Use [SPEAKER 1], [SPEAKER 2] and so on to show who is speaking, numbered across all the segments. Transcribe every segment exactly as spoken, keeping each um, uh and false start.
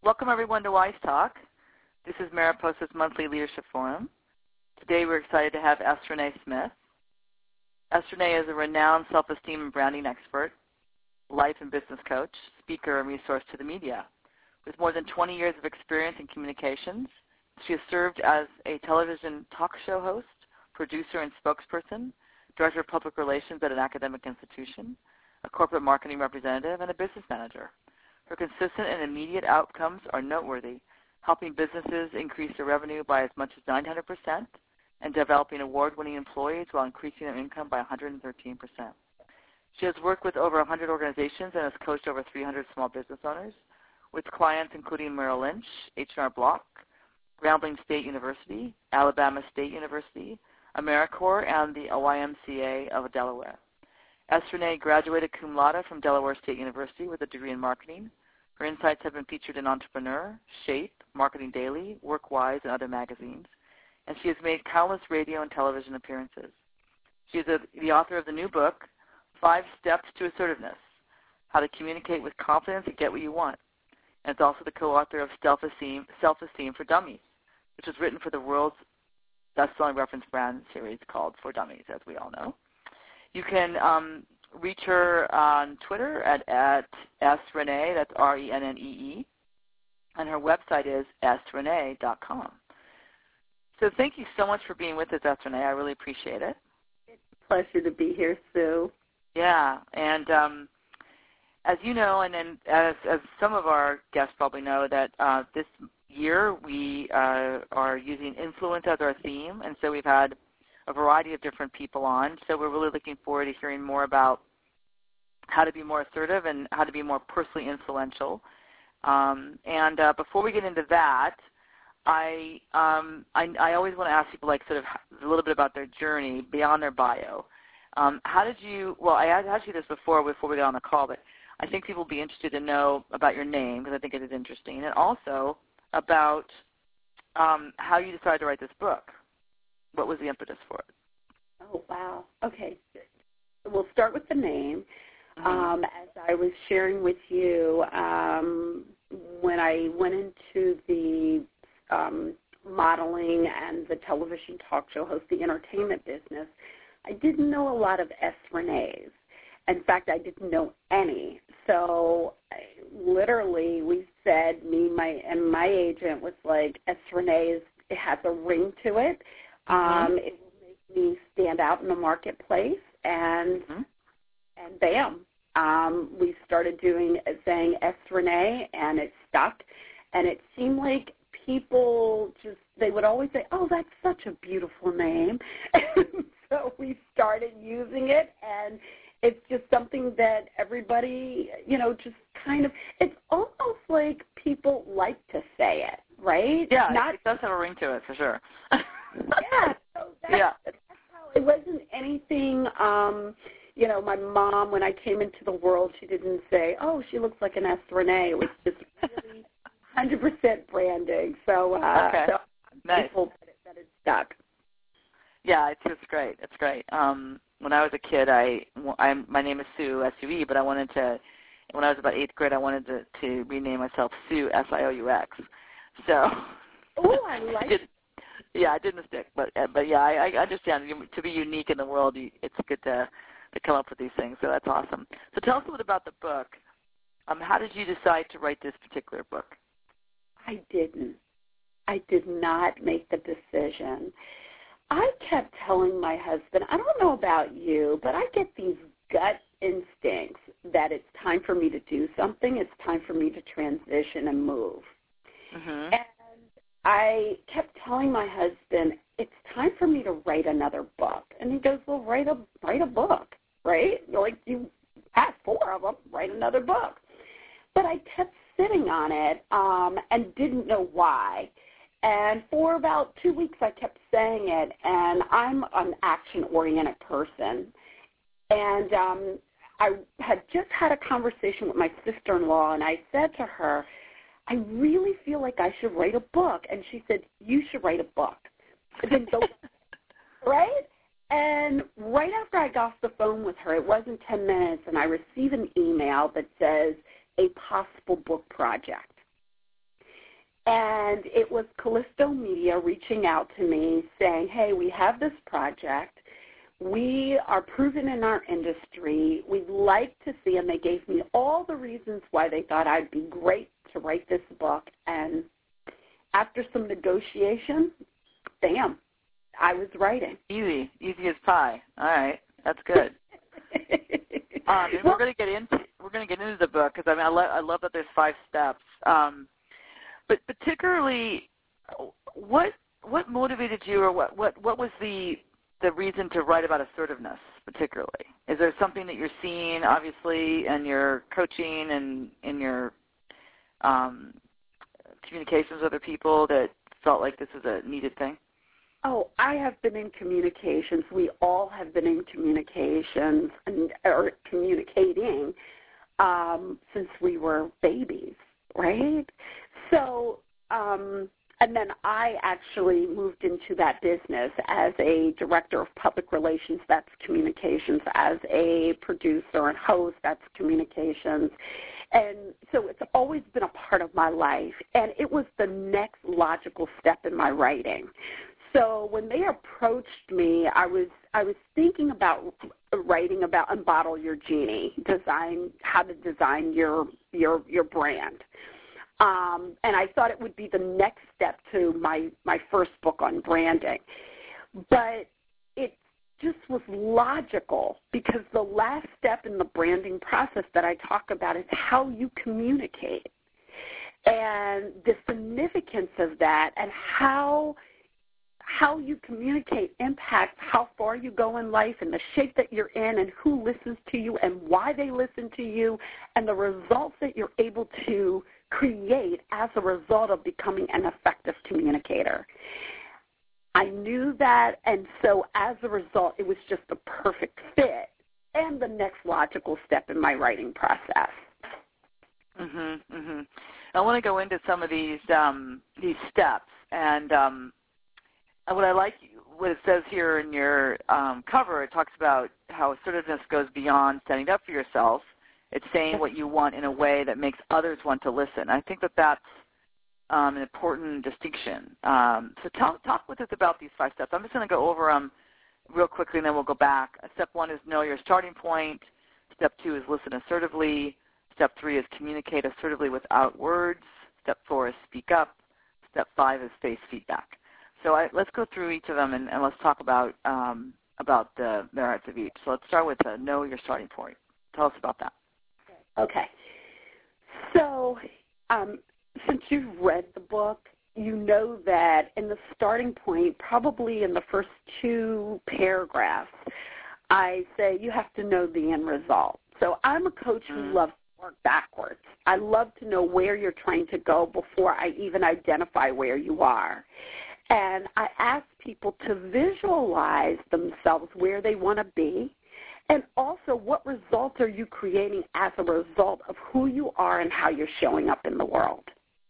[SPEAKER 1] Welcome, everyone, to Wise Talk. This is Mariposa's monthly leadership forum. Today, we're excited to have S. Renee Smith. S. Renee is a renowned self-esteem and branding expert, life and business coach, speaker, and resource to the media. With more than twenty years of experience in communications, she has served as a television talk show host, producer and spokesperson, director of public relations at an academic institution, a corporate marketing representative, and a business manager. Her consistent and immediate outcomes are noteworthy, helping businesses increase their revenue by as much as nine hundred percent and developing award-winning employees while increasing their income by one hundred thirteen percent. She has worked with over one hundred organizations and has coached over three hundred small business owners, with clients including Merrill Lynch, H and R Block, Grambling State University, Alabama State University, AmeriCorps, and the Y M C A of Delaware. S. Renee graduated cum laude from Delaware State University with a degree in marketing. Her insights have been featured in Entrepreneur, Shape, Marketing Daily, WorkWise, and other magazines, and she has made countless radio and television appearances. She is a, the author of the new book, Five Steps to Assertiveness, How to Communicate with Confidence and Get What You Want, and is also the co-author of Self-Esteem, Self-Esteem for Dummies, which was written for the world's best-selling reference brand series called For Dummies, as we all know. You can um, reach her on Twitter at, at srenee, that's R E N N E E, and her website is s renee dot com. So thank you so much for being with us, S. Renee. I really appreciate it.
[SPEAKER 2] It's a pleasure to be here, Sue.
[SPEAKER 1] Yeah, and um, as you know, and then as, as some of our guests probably know, that uh, this year we uh, are using influence as our theme, and so we've had a variety of different people on. So we're really looking forward to hearing more about how to be more assertive and how to be more personally influential. Um, and uh, before we get into that, I, um, I I always want to ask people like sort of a little bit about their journey beyond their bio. Um, how did you? Well, I asked you this before before we got on the call, but I think people will be interested to know about your name because I think it is interesting, and also about um, how you decided to write this book. What was the impetus for it?
[SPEAKER 2] Oh, wow. Okay. We'll start with the name.
[SPEAKER 1] Mm-hmm.
[SPEAKER 2] Um, as I was sharing with you, um, when I went into the um, modeling and the television talk show host, the entertainment business, I didn't know a lot of S. Renees. In fact, I didn't know any. So I, literally we said, me my and my agent was like, S. Renee, is, it has a ring to it.
[SPEAKER 1] Mm-hmm.
[SPEAKER 2] Um, it will make me stand out in the marketplace, and
[SPEAKER 1] mm-hmm.
[SPEAKER 2] and bam, um, we started doing saying S. Renee, and it stuck. And it seemed like people just they would always say, "Oh, that's such a beautiful name." And so we started using it, and it's just something that everybody, you know, just kind of. It's almost like people like to say it, right?
[SPEAKER 1] Yeah,
[SPEAKER 2] Not,
[SPEAKER 1] it does have a ring to it for sure.
[SPEAKER 2] Yeah, so that's,
[SPEAKER 1] yeah.
[SPEAKER 2] that's how it wasn't anything, um, you know, my mom, when I came into the world, she didn't say, oh, she looks like an S. Renee. It was just really one hundred percent branding. So, uh,
[SPEAKER 1] okay.
[SPEAKER 2] so I'm
[SPEAKER 1] nice.
[SPEAKER 2] grateful that it, that it stuck.
[SPEAKER 1] Yeah, it's, it's great. It's great. Um, when I was a kid, I, I, my name is Sue, S U E, but I wanted to, when I was about eighth grade, I wanted to, to rename myself Sue, S I O U X. So.
[SPEAKER 2] Oh, I like it.
[SPEAKER 1] Yeah, it didn't stick, but but yeah, I, I understand. To be unique in the world, it's good to to come up with these things. So that's awesome. So tell us a little about the book. Um, how did you decide to write this particular book?
[SPEAKER 2] I didn't. I did not make the decision. I kept telling my husband, I don't know about you, but I get these gut instincts that it's time for me to do something. It's time for me to transition and move.
[SPEAKER 1] Mm-hmm.
[SPEAKER 2] And I kept telling my husband, it's time for me to write another book. And he goes, well, write a write a book, right? Like, you have four of them, write another book. But I kept sitting on it um, and didn't know why. And for about two weeks, I kept saying it, and I'm an action-oriented person. And um, I had just had a conversation with my sister-in-law, and I said to her, I really feel like I should write a book. And she said, you should write a book. And then go, right? And right after I got off the phone with her, it wasn't ten minutes, and I received an email that says, a possible book project. And it was Callisto Media reaching out to me saying, hey, we have this project. We are proven in our industry. We'd like to see, and they gave me all the reasons why they thought I'd be great to write this book. And after some negotiation, bam, I was writing.
[SPEAKER 1] Easy, easy as pie. All right, that's good. um, and we're going to get into we're going to get into the book because I mean I, lo- I love that there's five steps. Um, but particularly, what what motivated you, or what, what, what was the the reason to write about assertiveness particularly? Is there something that you're seeing, obviously, in your coaching and in your um, communications with other people that felt like this is a needed thing?
[SPEAKER 2] Oh, I have been in communications. We all have been in communications and or communicating um, since we were babies, right? So, um, and then I actually moved into that business as a director of public relations, that's communications, as a producer and host, that's communications. And so it's always been a part of my life, and it was the next logical step in my writing. So when they approached me, I was I was thinking about writing about Unbottle Your Genie, design how to design your your your brand. Um, and I thought it would be the next step to my, my first book on branding. But it just was logical because the last step in the branding process that I talk about is how you communicate and the significance of that and how how you communicate impacts how far you go in life and the shape that you're in and who listens to you and why they listen to you and the results that you're able to create as a result of becoming an effective communicator. I knew that, and so as a result, it was just a perfect fit and the next logical step in my writing process.
[SPEAKER 1] Mhm, mhm. I want to go into some of these um, these steps, and um, what I like, what it says here in your um, cover, it talks about how assertiveness goes beyond standing up for yourself. It's saying what you want in a way that makes others want to listen. I think that that's um, an important distinction. Um, so talk, talk with us about these five steps. I'm just going to go over them real quickly, and then we'll go back. Step one is know your starting point. Step two is listen assertively. Step three is communicate assertively without words. Step four is speak up. Step five is face feedback. So I, let's go through each of them, and, and let's talk about um, about the merits of each. So let's start with uh, know your starting point. Tell us about that.
[SPEAKER 2] Okay. So um, since you've read the book, you know that in the starting point, probably in the first two paragraphs, I say you have to know the end result. So I'm a coach who loves to work backwards. I love to know where you're trying to go before I even identify where you are. And I ask people to visualize themselves where they want to be, and also what results are you creating as a result of who you are and how you're showing up in the world.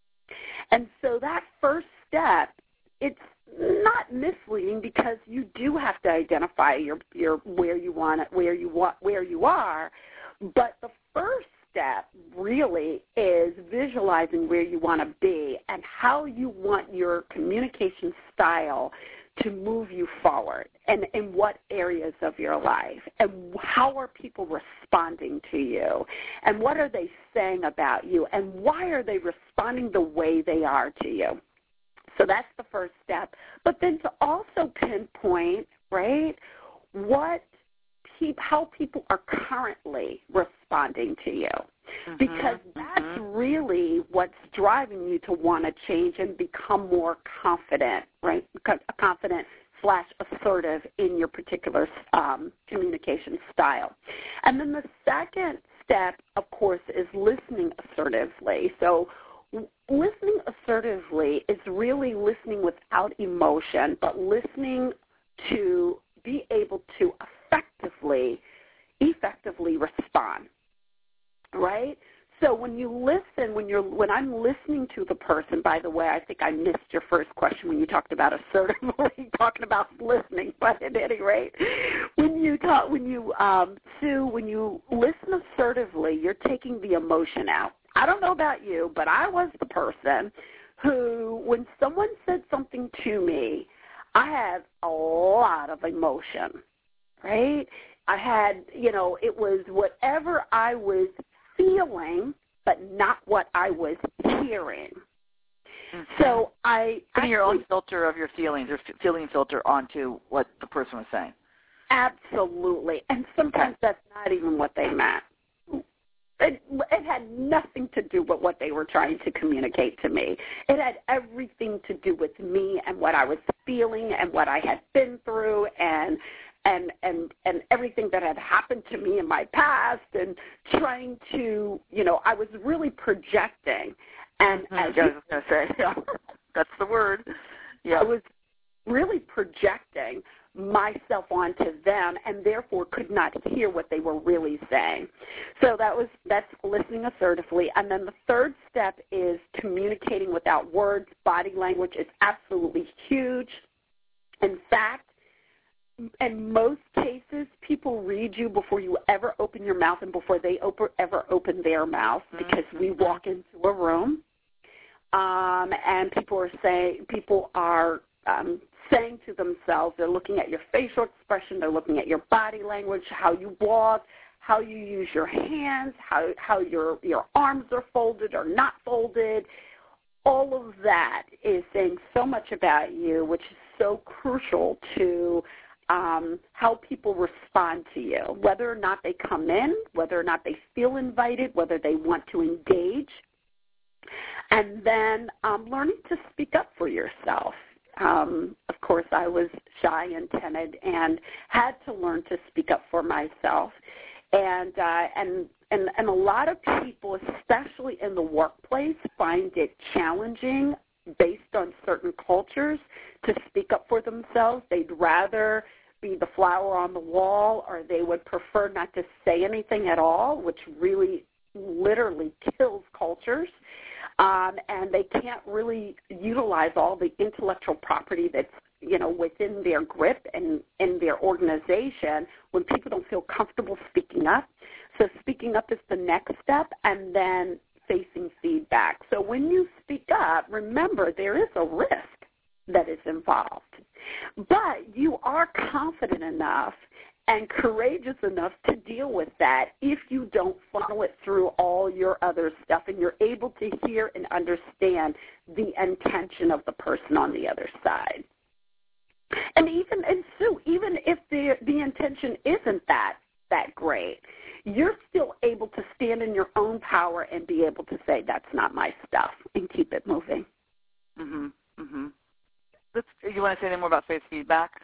[SPEAKER 2] And so that first step, it's not misleading because you do have to identify your, your where you want it, where you want, where you are. But the first step really is visualizing where you want to be and how you want your communication style to move you forward, and in what areas of your life, and how are people responding to you, and what are they saying about you, and why are they responding the way they are to you. So that's the first step. But then to also pinpoint, right, what pe- how people are currently responding to you. Mm-hmm, because that's mm-hmm. really what's driving you to want to change and become more confident, right? Confident slash assertive in your particular um, communication style. And then the second step, of course, is listening assertively. So listening assertively is really listening without emotion, but listening to be able to effectively, effectively respond. Right? So when you listen, when you're when I'm listening to the person, by the way, I think I missed your first question when you talked about assertively, talking about listening, but at any rate, when you talk, when you, um, Sue, when you listen assertively, you're taking the emotion out. I don't know about you, but I was the person who, when someone said something to me, I had a lot of emotion, right? I had, you know, it was whatever I was feeling, but not what I was hearing. Mm-hmm. So I
[SPEAKER 1] putting your own filter of your feelings or feeling filter onto what the person was saying.
[SPEAKER 2] Absolutely, and sometimes okay. that's not even what they meant. It, it had nothing to do with what they were trying to communicate to me. It had everything to do with me and what I was feeling and what I had been through and and and and everything that had happened to me in my past and trying to, you know, I was really projecting. And
[SPEAKER 1] mm-hmm.
[SPEAKER 2] as
[SPEAKER 1] yeah, I was going to say, yeah, that's the word. Yeah.
[SPEAKER 2] I was really projecting myself onto them and therefore could not hear what they were really saying. So that was that's listening assertively. And then the third step is communicating without words. Body language is absolutely huge. In fact, in most cases, people read you before you ever open your mouth and before they op- ever open their mouth, because we walk into a room um, and people are saying people are um, saying to themselves, they're looking at your facial expression, they're looking at your body language, how you walk, how you use your hands, how how your your arms are folded or not folded. All of that is saying so much about you, which is so crucial to um, how people respond to you, whether or not they come in, whether or not they feel invited, whether they want to engage, and then um, learning to speak up for yourself. Um, of course, I was shy and timid and had to learn to speak up for myself. And uh, and and and a lot of people, especially in the workplace, find it challenging based on certain cultures to speak up for themselves. They'd rather be the flower on the wall, or they would prefer not to say anything at all, which really literally kills cultures. Um, and they can't really utilize all the intellectual property that's, you know, within their grip and in their organization when people don't feel comfortable speaking up. So speaking up is the next step, and then facing feedback. So when you speak up, remember there is a risk that is involved. But you are confident enough and courageous enough to deal with that if you don't funnel it through all your other stuff and you're able to hear and understand the intention of the person on the other side. And even and Sue, even if the the intention isn't that that great, you're still able to stand in your own power and be able to say that's not my stuff and keep it moving.
[SPEAKER 1] Mhm. Mhm. Let's, you want to say anything more about face feedback?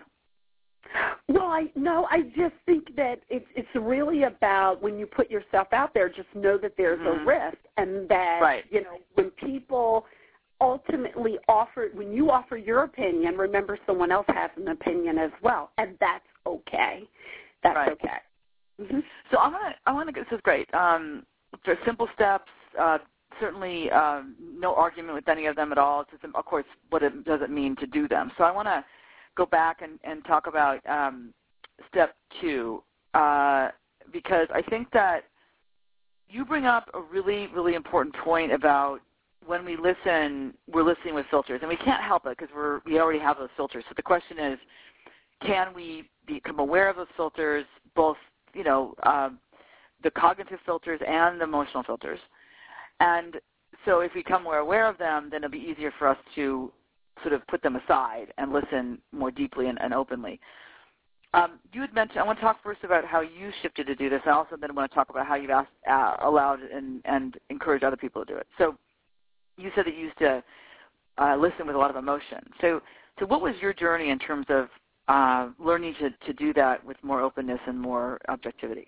[SPEAKER 2] Well, I no, I just think that it's it's really about when you put yourself out there, just know that there's mm-hmm. a risk, and that
[SPEAKER 1] right.
[SPEAKER 2] you know when people ultimately offer, when you offer your opinion, remember someone else has an opinion as well, and that's okay. That's
[SPEAKER 1] right.
[SPEAKER 2] okay. Mm-hmm.
[SPEAKER 1] So I want to I want to this is great. Um, for simple steps. Uh, certainly, um, no argument with any of them at all. It's just, of course, what it does it mean to do them. So I want to go back and, and talk about um, step two, uh, because I think that you bring up a really, really important point about when we listen, we're listening with filters, and we can't help it because we're we already have those filters. So the question is, can we become aware of those filters, both you know um, the cognitive filters and the emotional filters? And so if we become more aware of them, then it'll be easier for us to sort of put them aside and listen more deeply and, and openly. Um, you had mentioned, I want to talk first about how you shifted to do this. I also then want to talk about how you've asked, uh, allowed and, and encouraged other people to do it. So you said that you used to uh, listen with a lot of emotion. So so what was your journey in terms of uh, learning to, to do that with more openness and more objectivity?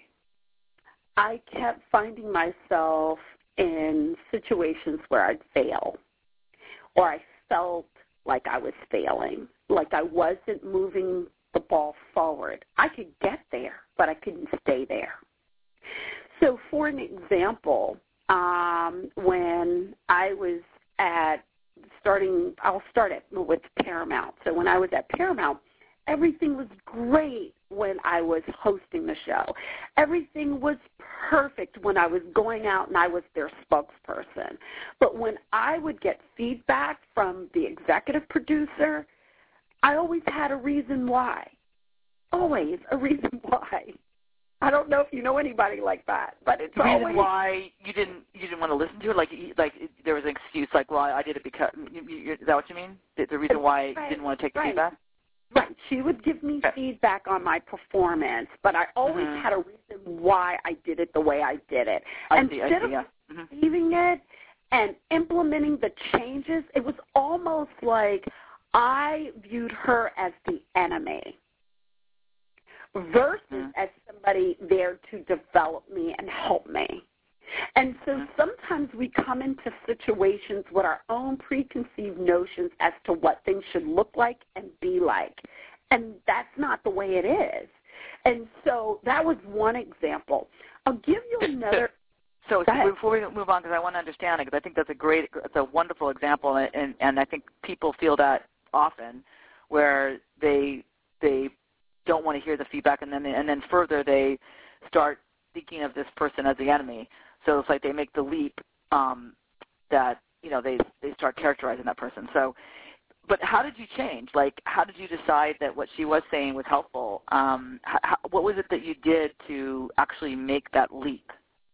[SPEAKER 2] I kept finding myself in situations where I'd fail, or I felt like I was failing, like I wasn't moving the ball forward. I could get there, but I couldn't stay there. So for an example, um, when I was at starting, I'll start at, with Paramount. So when I was at Paramount, everything was great when I was hosting the show. Everything was perfect when I was going out and I was their spokesperson. But when I would get feedback from the executive producer, I always had a reason why. Always a reason why. I don't know if you know anybody like that, but it's
[SPEAKER 1] the reason
[SPEAKER 2] always
[SPEAKER 1] why you didn't you didn't want to listen to it, like like there was an excuse, like, well, I did it because. You, you, is that what you mean? The, the reason why
[SPEAKER 2] right,
[SPEAKER 1] you didn't want to take the
[SPEAKER 2] right.
[SPEAKER 1] feedback?
[SPEAKER 2] Right. She would give me
[SPEAKER 1] okay.
[SPEAKER 2] feedback on my performance, but I always
[SPEAKER 1] mm-hmm.
[SPEAKER 2] had a reason why I did it the way I did it.
[SPEAKER 1] I
[SPEAKER 2] and
[SPEAKER 1] see, I
[SPEAKER 2] Instead
[SPEAKER 1] see,
[SPEAKER 2] of
[SPEAKER 1] yeah. mm-hmm.
[SPEAKER 2] receiving it and implementing the changes, it was almost like I viewed her as the enemy versus
[SPEAKER 1] mm-hmm.
[SPEAKER 2] as somebody there to develop me and help me. And so
[SPEAKER 1] mm-hmm.
[SPEAKER 2] sometimes we come into situations with our own preconceived notions as to what things should look like and be like. And that's not the way it is. And so that was one example. I'll give you another.
[SPEAKER 1] So, so before we move on, because I want to understand it, because I think that's a great, it's a wonderful example, and, and I think people feel that often, where they they don't want to hear the feedback, and then they, and then further they start thinking of this person as the enemy. So it's like they make the leap um, that, you know, they they start characterizing that person. So, but how did you change? Like, how did you decide that what she was saying was helpful? Um, how, what was it that you did to actually make that leap?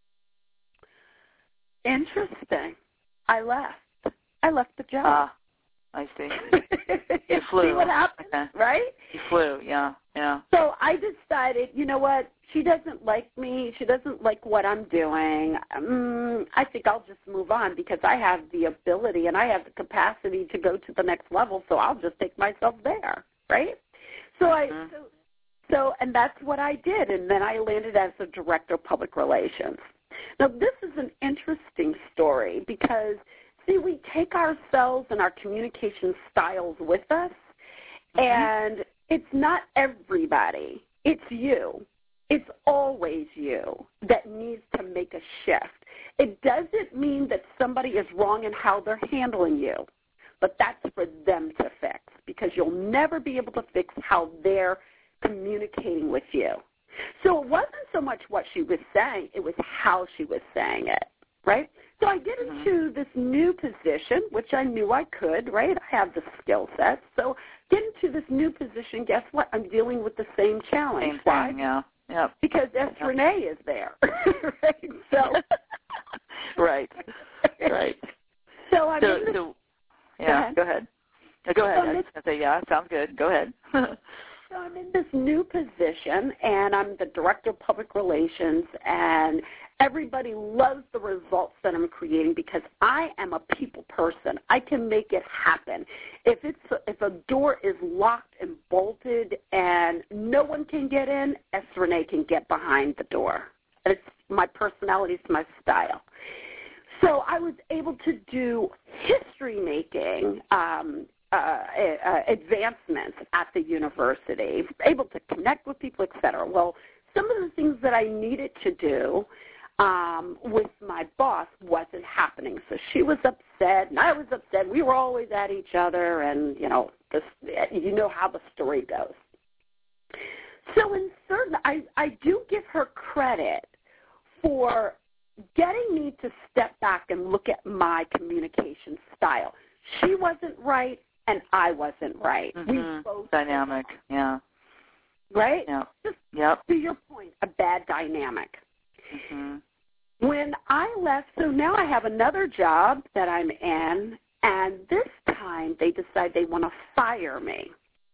[SPEAKER 2] Interesting. I left. I left the job.
[SPEAKER 1] Ah, I see. You flew.
[SPEAKER 2] See what happened,
[SPEAKER 1] okay.
[SPEAKER 2] right?
[SPEAKER 1] You flew, yeah, yeah.
[SPEAKER 2] So I decided, you know what? She doesn't like me. She doesn't like what I'm doing. Um, I think I'll just move on because I have the ability and I have the capacity to go to the next level, so I'll just take myself there, right? So mm-hmm. I, so, so, and that's what I did, and then I landed as the director of public relations. Now, this is an interesting story because, see, we take ourselves and our communication styles with us, mm-hmm. and it's not everybody. It's you. It's always you that needs to make a shift. It doesn't mean that somebody is wrong in how they're handling you, but that's for them to fix because you'll never be able to fix how they're communicating with you. So it wasn't so much what she was saying, it was how she was saying it, right? So I get
[SPEAKER 1] mm-hmm.
[SPEAKER 2] into this new position, which I knew I could, right? I have the skill set. So get into this new position, guess what? I'm dealing with the same challenge.
[SPEAKER 1] Same thing,
[SPEAKER 2] Why?
[SPEAKER 1] yeah. Yep.
[SPEAKER 2] Because S.
[SPEAKER 1] Yep.
[SPEAKER 2] Renee is there, right? So,
[SPEAKER 1] right, right.
[SPEAKER 2] So I'm
[SPEAKER 1] so,
[SPEAKER 2] in this,
[SPEAKER 1] so, yeah,
[SPEAKER 2] go ahead.
[SPEAKER 1] go ahead. No, go ahead.
[SPEAKER 2] So
[SPEAKER 1] I was going to say, yeah, sounds good. Go ahead.
[SPEAKER 2] So I'm in this new position, and I'm the director of public relations, and everybody loves the results that I'm creating because I am a people person. I can make it happen. If it's if a door is locked and bolted and no one can get in, S. Renee can get behind the door. And it's my personality, it's my style. So I was able to do history-making um Uh, uh, advancements at the university, able to connect with people, et cetera. Well, some of the things that I needed to do um, with my boss wasn't happening. So she was upset, and I was upset. We were always at each other, and, you know, this, you know how the story goes. So in certain, I, I do give her credit for getting me to step back and look at my communication style. She wasn't right, and I wasn't right.
[SPEAKER 1] Mm-hmm.
[SPEAKER 2] We both
[SPEAKER 1] dynamic, yeah.
[SPEAKER 2] Right?
[SPEAKER 1] Yeah.
[SPEAKER 2] Just
[SPEAKER 1] yep.
[SPEAKER 2] to your point, a bad dynamic.
[SPEAKER 1] Mm-hmm.
[SPEAKER 2] When I left, so now I have another job that I'm in, and this time they decide they want to fire me.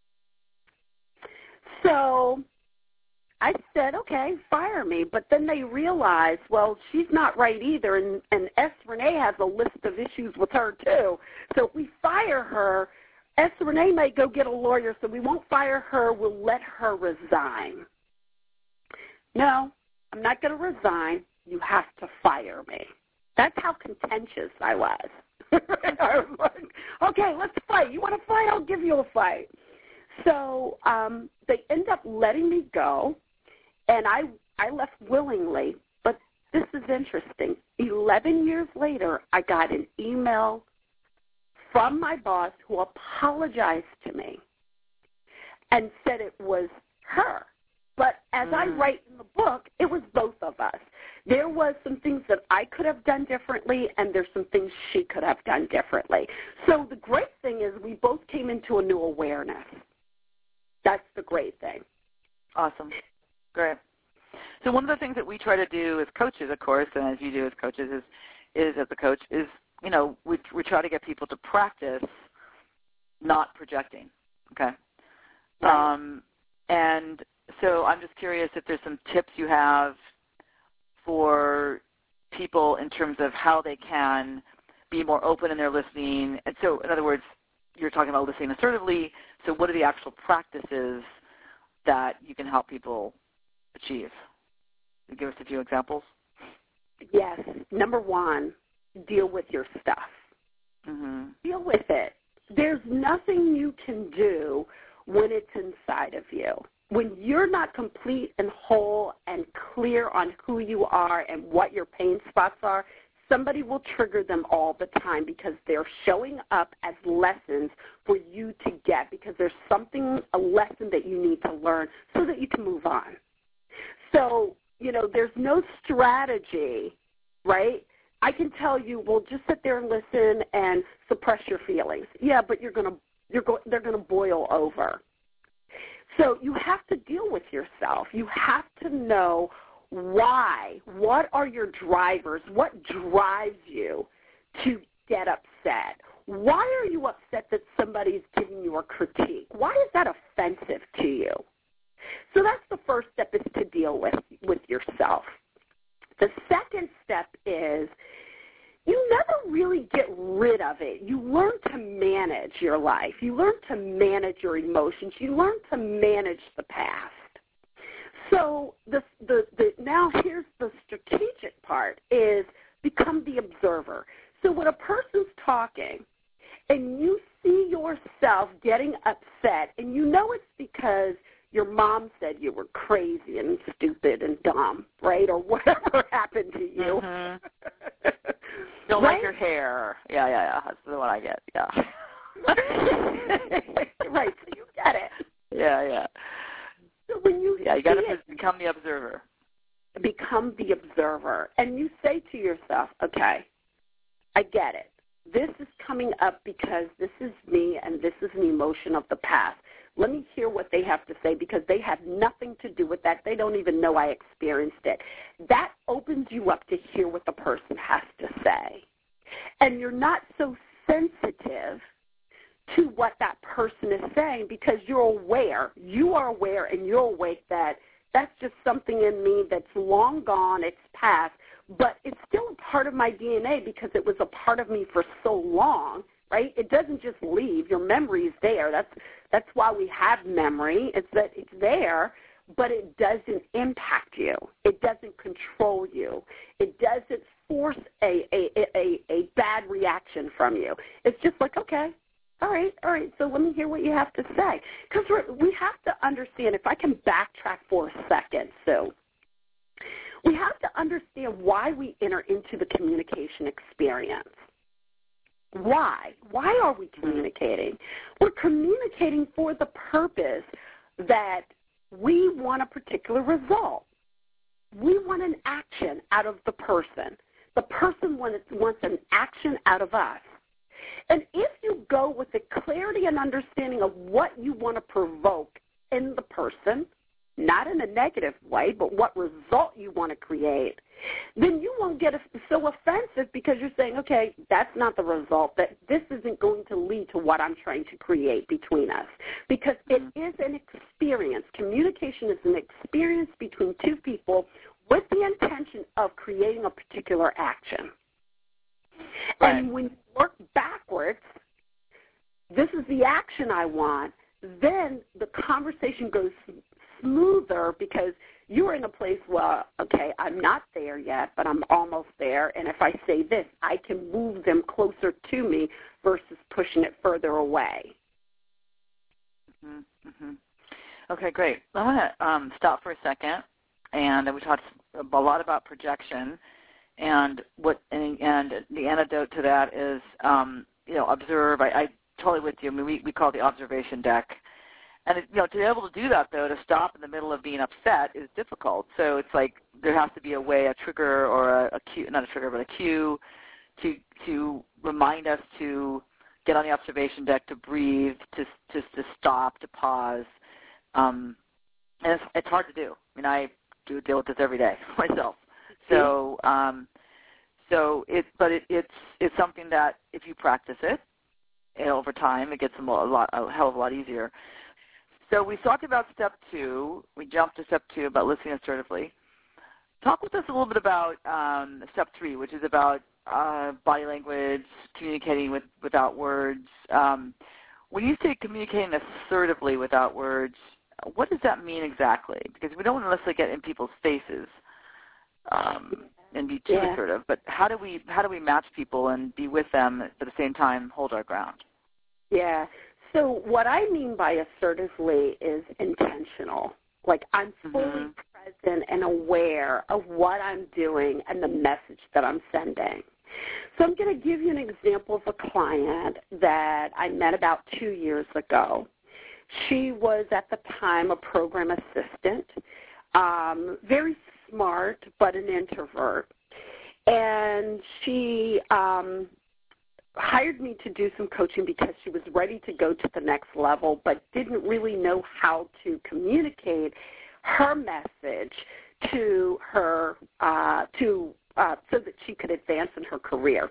[SPEAKER 2] So I said, okay, fire me. But then they realized, well, she's not right either, and, and S. Renee has a list of issues with her too. So if we fire her, S. Renee may go get a lawyer, so we won't fire her. We'll let her resign. No, I'm not going to resign. You have to fire me. That's how contentious I was. I was like, okay, let's fight. You want to fight? I'll give you a fight. So um, they end up letting me go. And I I left willingly, but this is interesting. Eleven years later, I got an email from my boss who apologized to me and said it was her But as
[SPEAKER 1] mm.
[SPEAKER 2] I write in the book, it was both of us. There was some things that I could have done differently, and there's some things she could have done differently. So the great thing is we both came into a new awareness. That's the great thing.
[SPEAKER 1] Awesome. Great. So one of the things that we try to do as coaches, of course, and as you do as coaches, is, is as a coach, is, you know, we, we try to get people to practice not projecting, okay?
[SPEAKER 2] Right.
[SPEAKER 1] Um, and so I'm just curious if there's some tips you have for people in terms of how they can be more open in their listening. And so, in other words, you're talking about listening assertively, so what are the actual practices that you can help people achieve? Can you give us a few examples?
[SPEAKER 2] Yes. Number one, deal with your stuff.
[SPEAKER 1] Mm-hmm.
[SPEAKER 2] Deal with it. There's nothing you can do when it's inside of you. When you're not complete and whole and clear on who you are and what your pain spots are, somebody will trigger them all the time because they're showing up as lessons for you to get, because there's something, a lesson that you need to learn so that you can move on. So, you know, there's no strategy, right? I can tell you, well, just sit there and listen and suppress your feelings. Yeah, but you're going to, you're go, they're going to boil over. So you have to deal with yourself. You have to know why. What are your drivers? What drives you to get upset? Why are you upset that somebody's giving you a critique? Why is that offensive to you? So that's the first step, is to deal with, with yourself. The second step is you never really get rid of it. You learn to manage your life. You learn to manage your emotions. You learn to manage the past. So the, the, the, now here's the strategic part, is become the observer. So when a person's talking and you see yourself getting upset, and you know it's because your mom said you were crazy and stupid and dumb, right, or whatever happened to you.
[SPEAKER 1] Mm-hmm. Don't
[SPEAKER 2] right?
[SPEAKER 1] like your hair. Yeah, yeah, yeah. That's the one I get. Yeah.
[SPEAKER 2] Right. So you get it.
[SPEAKER 1] Yeah, yeah.
[SPEAKER 2] So when you
[SPEAKER 1] yeah, you got to
[SPEAKER 2] it,
[SPEAKER 1] become the observer.
[SPEAKER 2] Become the observer, and you say to yourself, "Okay, I get it. This is coming up because this is me, and this is an emotion of the past. Let me hear what they have to say, because they have nothing to do with that. They don't even know I experienced it." That opens you up to hear what the person has to say. And you're not so sensitive to what that person is saying, because you're aware. You are aware and you're awake that that's just something in me that's long gone, it's past, but it's still a part of my D N A because it was a part of me for so long. Right? It doesn't just leave. Your memory is there. That's that's why we have memory. It's that it's there, but it doesn't impact you. It doesn't control you. It doesn't force a a, a, a bad reaction from you. It's just like, okay, all right, all right, so let me hear what you have to say. Because we have to understand, if I can backtrack for a second, so we have to understand why we enter into the communication experience. Why? Why are we communicating? We're communicating for the purpose that we want a particular result. We want an action out of the person. The person wants, wants an action out of us. And if you go with the clarity and understanding of what you want to provoke in the person, not in a negative way, but what result you want to create, then you won't get so offensive, because you're saying, okay, that's not the result, that this isn't going to lead to what I'm trying to create between us. Because it is an experience. Communication is an experience between two people with the intention of creating a particular action. Right. And when you work backwards, this is the action I want, then the conversation goes smoother, because you're in a place where, okay, I'm not there yet, but I'm almost there, and if I say this, I can move them closer to me versus pushing it further away.
[SPEAKER 1] Mm-hmm. Mm-hmm. Okay, great. I want to um, stop for a second, and we talked a lot about projection, and what, and, and the antidote to that is, um, you know, observe. I, I totally with you. I mean, we, we call it the observation deck. And, it, you know, to be able to do that, though, to stop in the middle of being upset is difficult. So it's like there has to be a way, a trigger or a, a cue, not a trigger, but a cue to to remind us to get on the observation deck, to breathe, to to, to stop, to pause. Um, and it's, it's hard to do. I mean, I do deal with this every day myself. So, um, so it, but it, it's it's something that if you practice it, and over time, it gets a, mo- a lot, a hell of a lot easier. So we talked about step two. We jumped to step two about listening assertively. Talk with us a little bit about um, step three, which is about uh, body language, communicating with, without words. Um, when you say communicating assertively without words, what does that mean exactly? Because we don't want to necessarily get in people's faces um, and be too
[SPEAKER 2] yeah.
[SPEAKER 1] assertive. But how do we how do we match people and be with them at the same time, hold our ground?
[SPEAKER 2] Yeah. So what I mean by assertively is intentional. Like I'm fully
[SPEAKER 1] mm-hmm.
[SPEAKER 2] present and aware of what I'm doing and the message that I'm sending. So I'm going to give you an example of a client that I met about two years ago. She was at the time a program assistant, um, very smart but an introvert. And she um, hired me to do some coaching because she was ready to go to the next level but didn't really know how to communicate her message to her uh, to uh, so that she could advance in her career.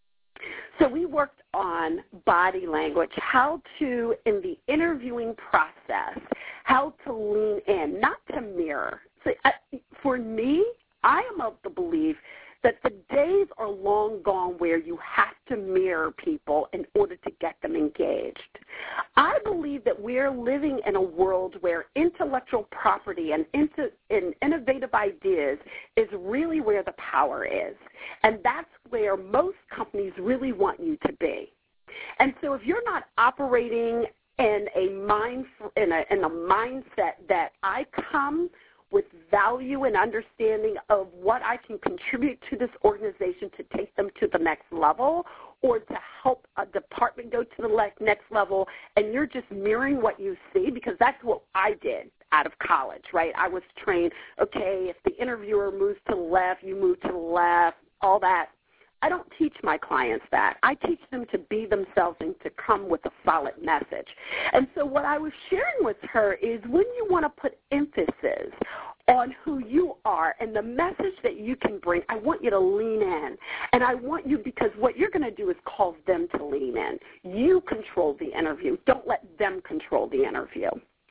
[SPEAKER 2] So we worked on body language, how to, in the interviewing process, how to lean in, not to mirror. So, uh, for me, I am of the belief that the days are long gone where you have to mirror people in order to get them engaged. I believe that we're living in a world where intellectual property and, into, and innovative ideas is really where the power is. And that's where most companies really want you to be. And so if you're not operating in a mind in a, in a mindset that I come with value and understanding of what I can contribute to this organization to take them to the next level or to help a department go to the next level, and you're just mirroring what you see, because that's what I did out of college, right? I was trained, okay, if the interviewer moves to the left, you move to the left, all that. I don't teach my clients that. I teach them to be themselves and to come with a solid message. And so what I was sharing with her is when you want to put emphasis on who you are and the message that you can bring, I want you to lean in. And I want you, because what you're going to do is cause them to lean in. You control the interview. Don't let them control the interview.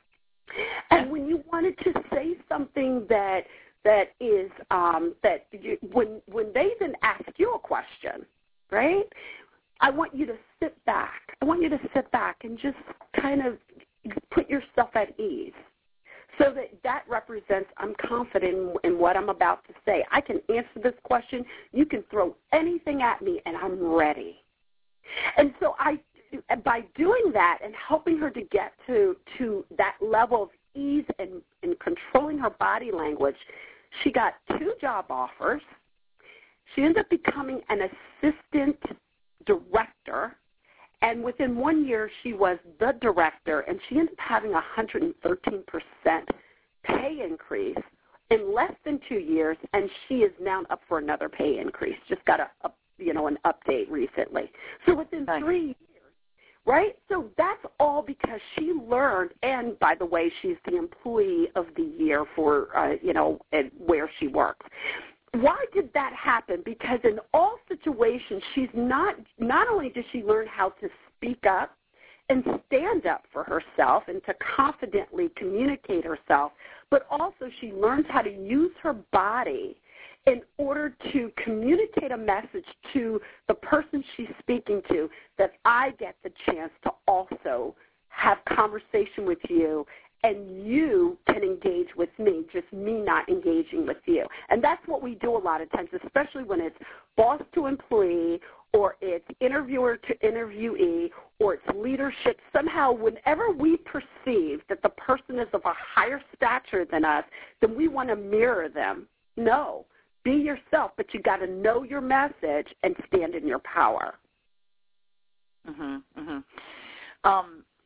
[SPEAKER 2] And when you wanted to say something that that is um, that you, when when they then ask you a question, right? I want you to sit back. I want you to sit back and just kind of put yourself at ease, so that that represents I'm confident in, in what I'm about to say. I can answer this question. You can throw anything at me, and I'm ready. And so I, by doing that and helping her to get to to that level of ease and, and controlling her body language, she got two job offers. She ended up becoming an assistant director, and within one year she was the director, and she ended up having a one hundred thirteen percent pay increase in less than two years, and she is now up for another pay increase. Just got a, a you know an update recently. So within three years, right? So that's all because she learned, and by the way, she's the employee of the year for, uh, you know, where she works. Why did that happen? Because in all situations, she's not, not only does she learn how to speak up and stand up for herself and to confidently communicate herself, but also she learns how to use her body in order to communicate a message to the person she's speaking to, that I get the chance to also have conversation with you, and you can engage with me, just me not engaging with you. And that's what we do a lot of times, especially when it's boss to employee, or it's interviewer to interviewee, or it's leadership. Somehow, whenever we perceive that the person is of a higher stature than us, then we want to mirror them. No. Be yourself, but you got to know your message and stand in your power.
[SPEAKER 1] Mhm. Mhm. Um,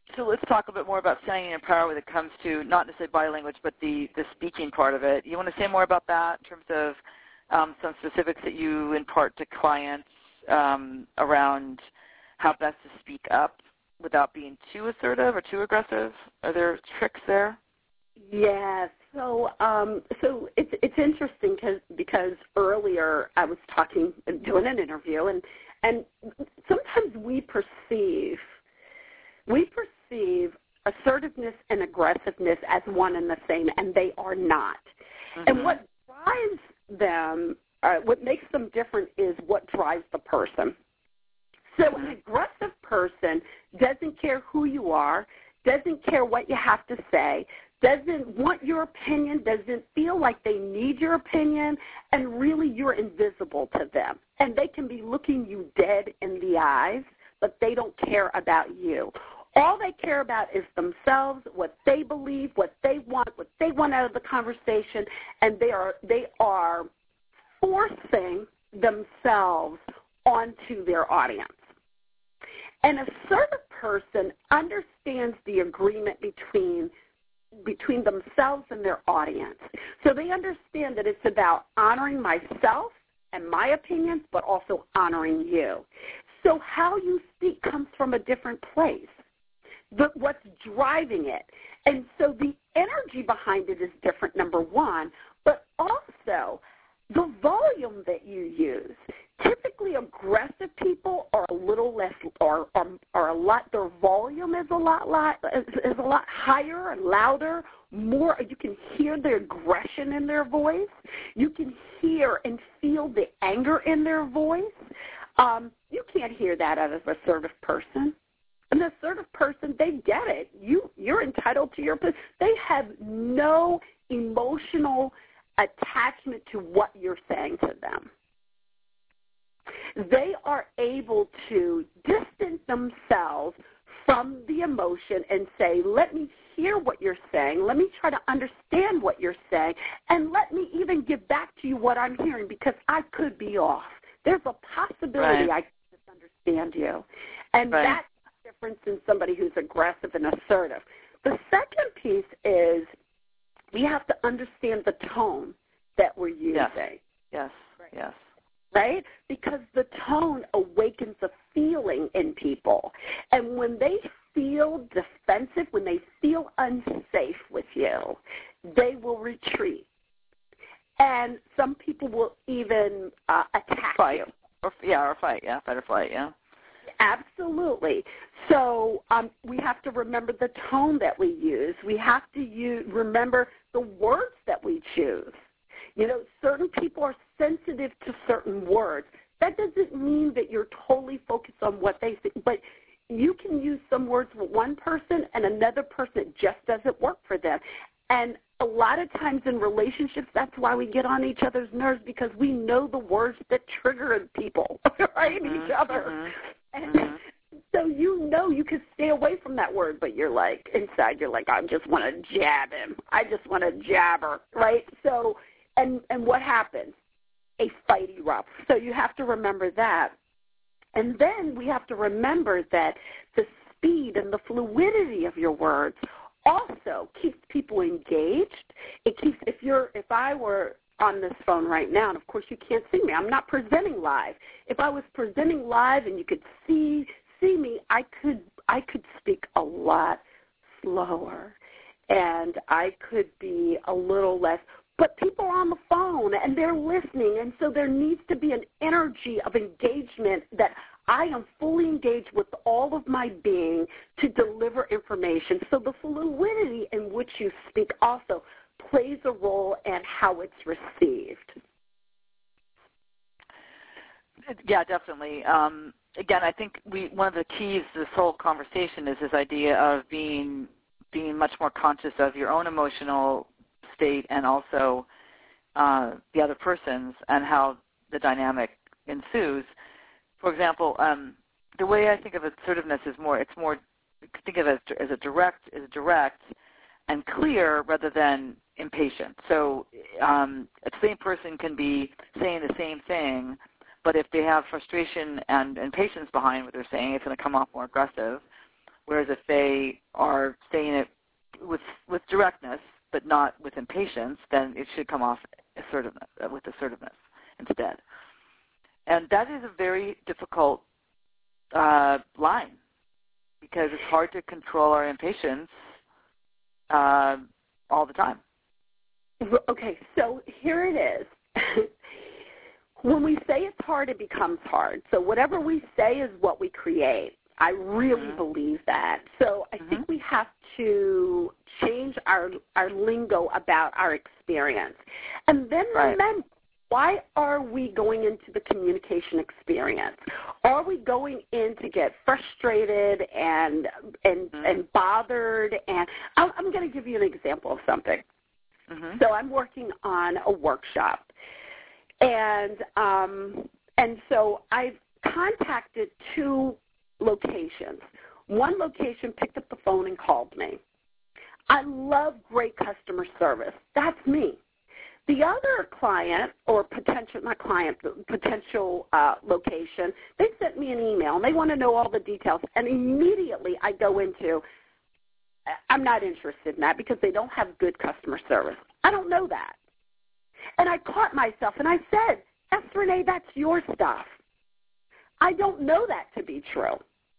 [SPEAKER 1] so let's talk a bit more about standing in power when it comes to not necessarily body language, but the, the speaking part of it. You want to say more about that in terms of um, some specifics that you impart to clients um, around how best to speak up without being too assertive or too aggressive? Are there tricks there?
[SPEAKER 2] Yes. So, um, so it's it's interesting cause, because earlier I was talking, doing an interview, and and sometimes we perceive we perceive assertiveness and aggressiveness as one and the same, and they are not. Mm-hmm. And what drives them, uh, what makes them different, is what drives the person. So mm-hmm. an aggressive person doesn't care who you are, doesn't care what you have to say, doesn't want your opinion, doesn't feel like they need your opinion, and really you're invisible to them. And they can be looking you dead in the eyes, but they don't care about you. All they care about is themselves, what they believe, what they want, what they want out of the conversation, and they are they are forcing themselves onto their audience. An assertive person understands the agreement between between themselves and their audience. So they understand that it's about honoring myself and my opinions, but also honoring you. So how you speak comes from a different place, but what's driving it. And so the energy behind it is different, number one, but also the volume that you use. Typically, aggressive people are a little less, or are, are a lot. Their volume is a lot, lot is, is a lot higher and louder. More, you can hear the aggression in their voice. You can hear and feel the anger in their voice. Um, you can't hear that out of an assertive person. An assertive person, they get it. You, you're entitled to your position. They have no emotional attachment to what you're saying to them. They are able to distance themselves from the emotion and say, let me hear what you're saying, let me try to understand what you're saying, and let me even give back to you what I'm hearing, because I could be off. There's a possibility
[SPEAKER 1] right.
[SPEAKER 2] I can misunderstand you. And
[SPEAKER 1] right.
[SPEAKER 2] that's the difference in somebody who's aggressive and assertive. The second piece is we have to understand the tone that we're using.
[SPEAKER 1] Yes, yes,
[SPEAKER 2] right.
[SPEAKER 1] yes.
[SPEAKER 2] Right? Because the tone awakens a feeling in people. And when they feel defensive, when they feel unsafe with you, they will retreat. And some people will even uh, attack
[SPEAKER 1] fight.
[SPEAKER 2] you.
[SPEAKER 1] Or, yeah, or fight, yeah, fight or flight, yeah.
[SPEAKER 2] Absolutely. So um, we have to remember the tone that we use. We have to use, remember the words that we choose. You know, certain people are sensitive to certain words. That doesn't mean that you're totally focused on what they say, but you can use some words with one person and another person, it just doesn't work for them. And a lot of times in relationships, that's why we get on each other's nerves, because we know the words that trigger people, right,
[SPEAKER 1] mm-hmm,
[SPEAKER 2] each other.
[SPEAKER 1] Mm-hmm,
[SPEAKER 2] and
[SPEAKER 1] mm-hmm.
[SPEAKER 2] so you know you can stay away from that word, but you're like, inside you're like, I just want to jab him. I just want to jab her, right? So, and, and what happens? A fight erupts. So you have to remember that. And then we have to remember that the speed and the fluidity of your words also keeps people engaged. It keeps, if you're, if I were on this phone right now, and of course you can't see me, I'm not presenting live. If I was presenting live and you could see see me, I could I could speak a lot slower, and I could be a little less. But people are on the phone and they're listening, and so there needs to be an energy of engagement that I am fully engaged with all of my being to deliver information. So the fluidity in which you speak also plays a role in how it's received.
[SPEAKER 1] Yeah, definitely. Um, again, I think we one of the keys to this whole conversation is this idea of being being much more conscious of your own emotional state and also uh, the other person's, and how the dynamic ensues. For example, um, the way I think of assertiveness is more, it's more, think of it as, as a direct, as direct and clear rather than impatient. So um, a same person can be saying the same thing, but if they have frustration and impatience behind what they're saying, it's going to come off more aggressive. Whereas if they are saying it with with directness but not with impatience, then it should come off assertiveness, uh, with assertiveness instead. And that is a very difficult uh, line because it's hard to control our impatience uh, all the time.
[SPEAKER 2] Okay, so here it is. When we say it's hard, it becomes hard. So whatever we say is what we create. I really mm-hmm. believe that. So I mm-hmm. think we have to change our our lingo about our experience. And then
[SPEAKER 1] right.
[SPEAKER 2] remember, why are we going into the communication experience? Are we going in to get frustrated and and, mm-hmm. and bothered? And I'm, I'm going to give you an example of something. Mm-hmm. So I'm working on a workshop. And um, and so I've contacted two locations. One location picked up the phone and called me. I love great customer service. That's me. The other client or potential, not client, potential uh, location, they sent me an email and they want to know all the details. And immediately I go into, I'm not interested in that because they don't have good customer service. I don't know that. And I caught myself and I said, Esther Renee, that's your stuff. I don't know that to be true.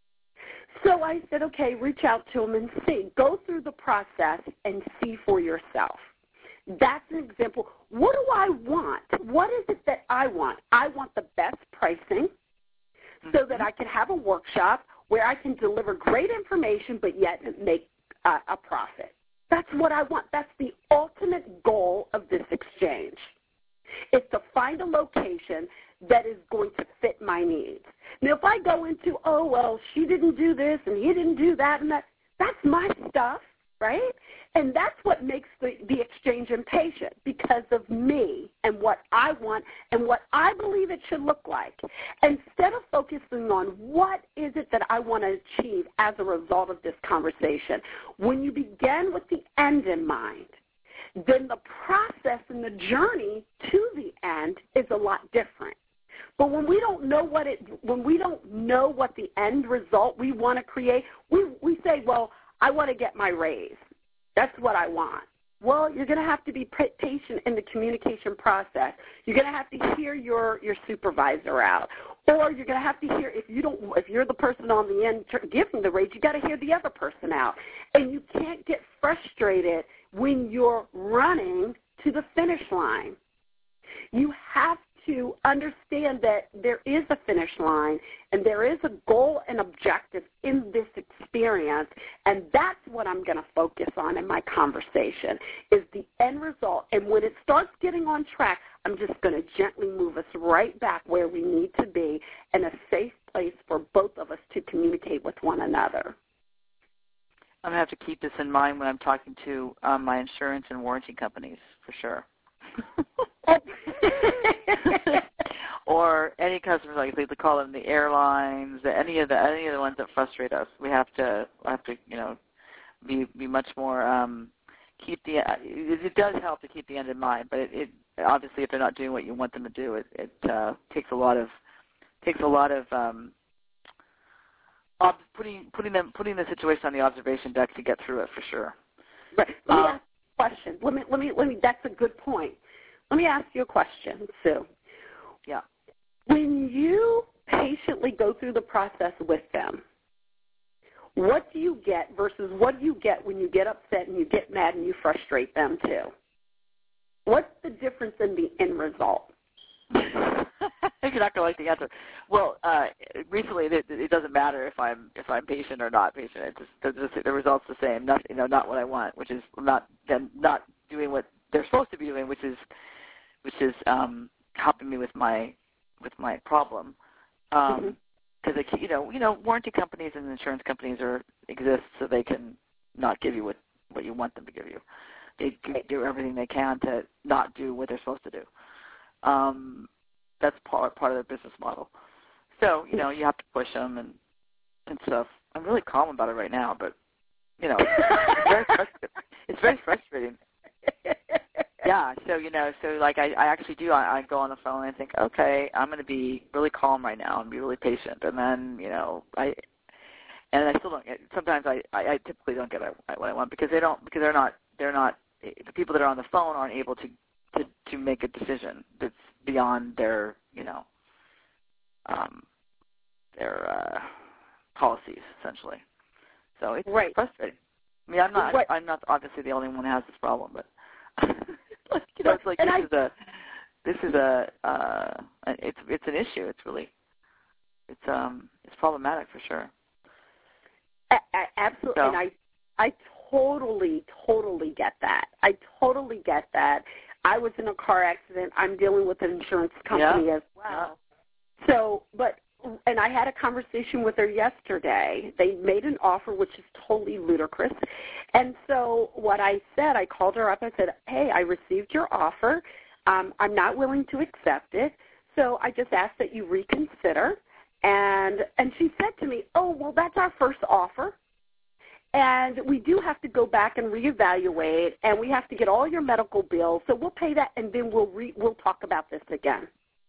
[SPEAKER 2] So I said, okay, reach out to them and see. Go through the process and see for yourself. That's an example. What do I want? What is it that I want? I want the best pricing so that I can have a workshop where I can deliver great information but yet make uh, a profit. That's what I want. That's the ultimate goal of this exchange. Is to find a location that is going to fit my needs. Now, if I go into, oh, well, she didn't do this and he didn't do that and that, that's my stuff, right? And that's what makes the, the exchange impatient because of me and what I want and what I believe it should look like. Instead of focusing on what is it that I want to achieve as a result of this conversation, when you begin with the end in mind, then the process and the journey to the end is a lot different. But when we don't know what it, when we don't know what the end result we want to create, we we say, well, I want to get my raise. That's what I want. Well, you're going to have to be patient in the communication process. You're going to have to hear your, your supervisor out, or you're going to have to hear if you don't if you're the person on the end giving the raise, you got to hear the other person out, and you can't get frustrated when you're running to the finish line. You have to understand that there is a finish line and there is a goal and objective in this experience, and that's what I'm going to focus on in my conversation is the end result. And when it starts getting on track, I'm just going to gently move us right back where we need to be in a safe place for both of us to communicate with one another.
[SPEAKER 1] I'm going to have to keep this in mind when I'm talking to um, my insurance and warranty companies, for sure. Or any customers, like they call them the airlines, any of the any of the ones that frustrate us. We have to have to you know be be much more um, keep the. It, it does help to keep the end in mind, but it, it obviously if they're not doing what you want them to do, it, it uh, takes a lot of takes a lot of um, ob- putting putting them putting the situation on the observation deck to get through it for sure.
[SPEAKER 2] Right. Let me
[SPEAKER 1] um,
[SPEAKER 2] ask you a question. Let me let me let me. That's a good point. Let me ask you a question, Sue.
[SPEAKER 1] Yeah.
[SPEAKER 2] When you patiently go through the process with them, what do you get versus what do you get when you get upset and you get mad and you frustrate them too? What's the difference in the end result?
[SPEAKER 1] You're not going to like the answer. Well, uh, recently it, it doesn't matter if I'm if I'm patient or not patient. It just, just the result's the same. Not you know not what I want, which is not them not doing what they're supposed to be doing, which is which is um, helping me with my with my problem. Um, because mm-hmm. you know you know warranty companies and insurance companies are exist so they can not give you what, what you want them to give you. They do everything they can to not do what they're supposed to do. Um, that's part part of their business model. So you know you have to push them and and stuff. I'm really calm about it right now, but you know it's very frustrating. It's very frustrating. Yeah, so, you know, so, like, I, I actually do, I, I go on the phone and I think, okay, I'm going to be really calm right now and be really patient. And then, you know, I, and I still don't get. Sometimes I, I, I typically don't get what I want because they don't because they're not they're not the people that are on the phone aren't able to to, to make a decision that's beyond their you know um, their uh, policies essentially. So it's
[SPEAKER 2] right.
[SPEAKER 1] frustrating. I mean, I'm not
[SPEAKER 2] right.
[SPEAKER 1] I'm not obviously the only one who has this problem, but like, you know, it's like and this I, is a this is a uh, it's it's an issue. It's really it's um it's problematic for sure.
[SPEAKER 2] A- a- absolutely, so. and I I totally totally get that. I totally get that. I was in a car accident. I'm dealing with an insurance company
[SPEAKER 1] yeah.
[SPEAKER 2] as well. Yeah. So, but. And I had a conversation with her yesterday. They made an offer which is totally ludicrous. And so what I said, I called her up. I said, hey, I received your offer. Um, I'm not willing to accept it. So I just asked that you reconsider. And and she said to me, oh, well, that's our first offer. And we do have to go back and reevaluate, and we have to get all your medical bills. So we'll pay that, and then we'll re- we'll talk about this again.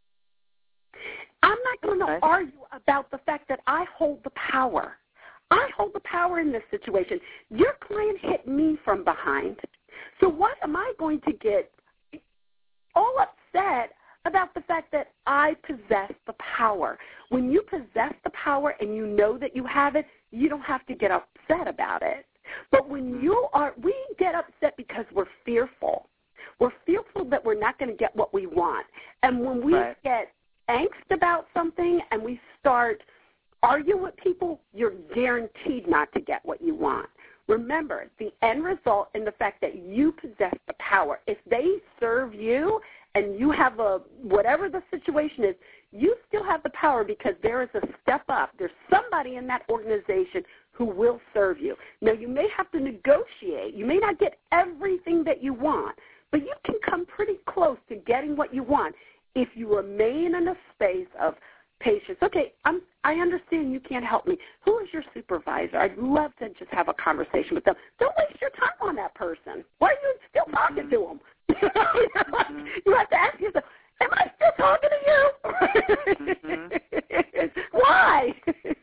[SPEAKER 2] I'm not going to okay. argue about the fact that I hold the power. I hold the power in this situation. Your client hit me from behind. So what am I going to get all upset about the fact that I possess the power? When you possess the power and you know that you have it, you don't have to get upset about it. But when you are, we get upset because we're fearful. We're fearful that we're not going to get what we want. And when we right. get angst about something and we start arguing with people, you're guaranteed not to get what you want. Remember, the end result in the fact that you possess the power. If they serve you and you have a, whatever the situation is, you still have the power because there is a step up. There's somebody in that organization who will serve you. Now, you may have to negotiate. You may not get everything that you want, but you can come pretty close to getting what you want if you remain in a space of patience. Okay, I'm, I understand you can't help me. Who is your supervisor? I'd love to just have a conversation with them. Don't waste your time on that person. Why are you still talking to them? mm-hmm. You have to ask yourself, am I still talking to you? mm-hmm. Why?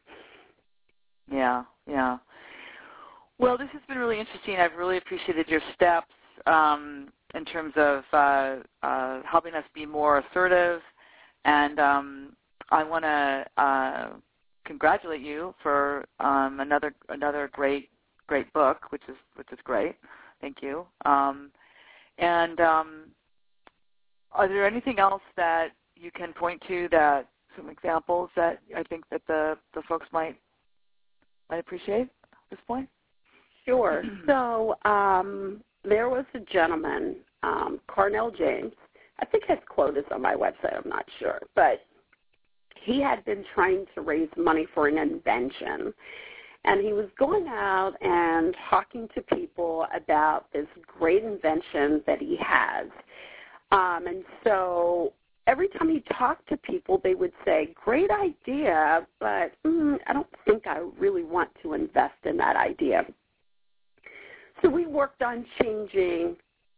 [SPEAKER 1] yeah, yeah. Well, this has been really interesting. I've really appreciated your steps. Um, in terms of uh, uh, helping us be more assertive. And um, I want to uh, congratulate you for um, another another great great book, which is which is great. Thank you. Um, and um, are there anything else that you can point to, that some examples that I think that the, the folks might might appreciate at this point?
[SPEAKER 2] Sure. So um, there was a gentleman, um, Cornell James. I think his quote is on my website. I'm not sure. But he had been trying to raise money for an invention. And he was going out and talking to people about this great invention that he has. Um, and so every time he talked to people, they would say, great idea, but mm, I don't think I really want to invest in that idea. So we worked on changing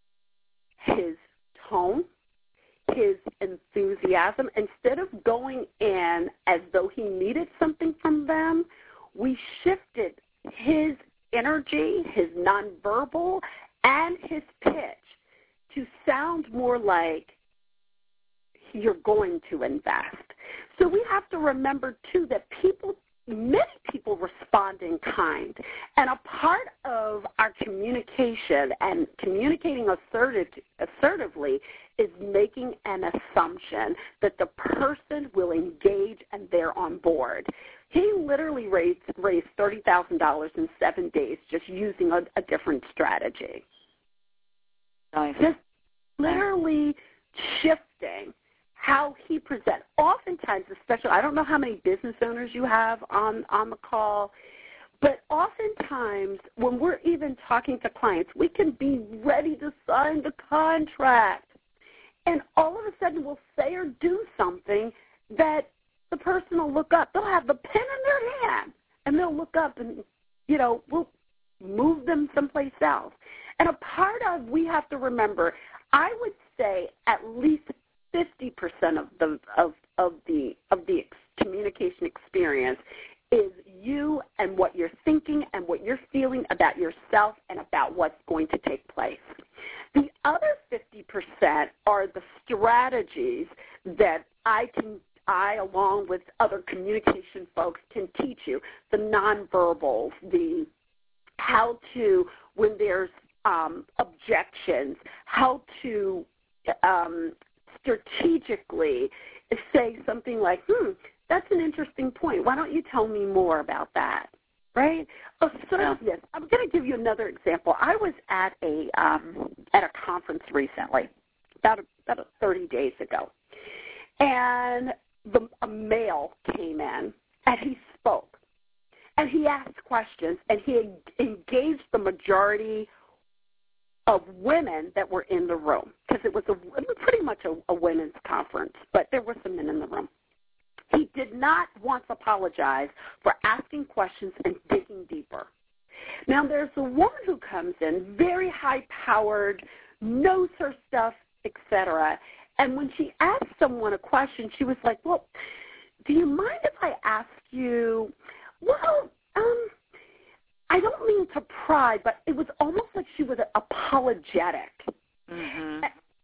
[SPEAKER 2] his tone, his enthusiasm. Instead of going in as though he needed something from them, we shifted his energy, his nonverbal, and his pitch to sound more like you're going to invest. So we have to remember, too, that people, many people respond in kind. And a part of our communication and communicating assertive, assertively is making an assumption that the person will engage and they're on board. He literally raised, raised thirty thousand dollars in seven days just using a, a different strategy.
[SPEAKER 1] Nice.
[SPEAKER 2] Just literally shifting how he presents. Oftentimes, especially, I don't know how many business owners you have on, on the call, but oftentimes when we're even talking to clients, we can be ready to sign the contract. And all of a sudden we'll say or do something that the person will look up. They'll have the pen in their hand, and they'll look up and, you know, we'll move them someplace else. And a part of, we have to remember, I would say at least fifty percent of the of, of the of the ex- communication experience is you and what you're thinking and what you're feeling about yourself and about what's going to take place. The other fifty percent are the strategies that I can, I along with other communication folks can teach you, the nonverbals, the how to, when there's um, objections, how to um, strategically say something like, hmm, that's an interesting point. Why don't you tell me more about that? Right? Assertiveness. I'm going to give you another example. I was at a um, at a conference recently, about a, about thirty days ago, and the, a male came in and he spoke, and he asked questions, and he engaged the majority of women that were in the room, because it was a it was pretty much a, a women's conference, but there were some men in the room. He did not once apologize for asking questions and digging deeper. Now, there's a woman who comes in, very high-powered, knows her stuff, et cetera, and when she asked someone a question, she was like, well, do you mind if I ask you, well, um, I don't mean to pry, but it was almost like she was apologetic.
[SPEAKER 1] Mm-hmm.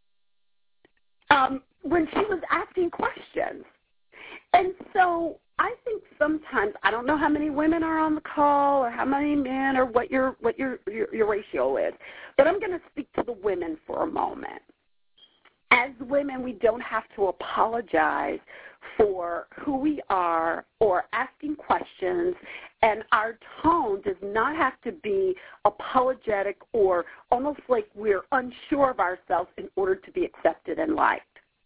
[SPEAKER 2] Um, when she was asking questions. And so I think sometimes, I don't know how many women are on the call or how many men or what your what your your, your ratio is, but I'm going to speak to the women for a moment. As women, we don't have to apologize for who we are or asking questions, and our tone does not have to be apologetic or almost like we're unsure of ourselves in order to be accepted and liked.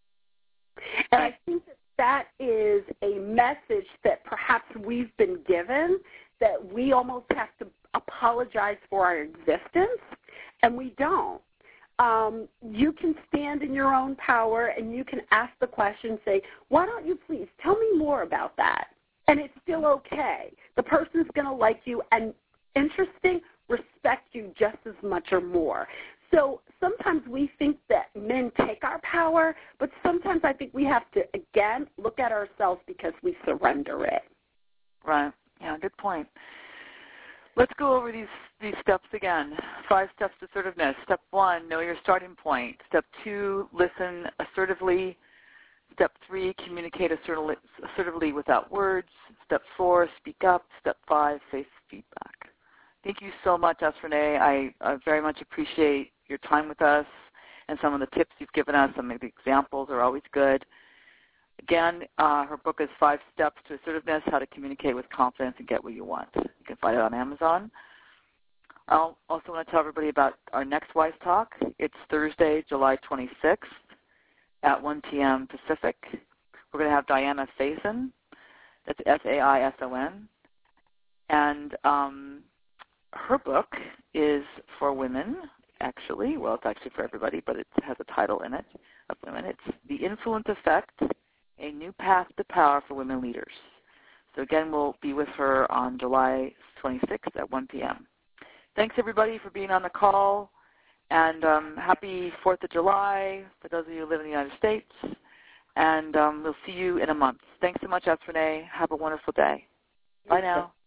[SPEAKER 2] And I think that that is a message that perhaps we've been given, that we almost have to apologize for our existence, and we don't. Um, you can stand in your own power, and you can ask the question, say, why don't you please tell me more about that? And it's still okay. The person's going to like you and, interesting, respect you just as much or more. So sometimes we think that men take our power, but sometimes I think we have to, again, look at ourselves because we surrender it.
[SPEAKER 1] Right. Yeah, good point. Let's go over these, these steps again. Five steps to assertiveness. Step one, know your starting point. Step two, listen assertively. Step three, communicate assertively, assertively without words. Step four, speak up. Step five, face feedback. Thank you so much, S. Renee. I, I very much appreciate your time with us and some of the tips you've given us. Some of the examples are always good. Again, uh, her book is Five Steps to Assertiveness, How to Communicate with Confidence and Get What You Want. You can find it on Amazon. I also want to tell everybody about our next WISE Talk. It's Thursday, July twenty-sixth at one p.m. Pacific. We're going to have Diana Faison. That's F A I S O N. And um, her book is for women, actually. Well, it's actually for everybody, but it has a title in it of women. It's The Influence Effect, A New Path to Power for Women Leaders. So again, we'll be with her on July twenty-sixth at one p.m. Thanks, everybody, for being on the call, and um, happy fourth of July for those of you who live in the United States, and um, we'll see you in a month. Thanks so much, S. Renee. Have a wonderful day. Bye now.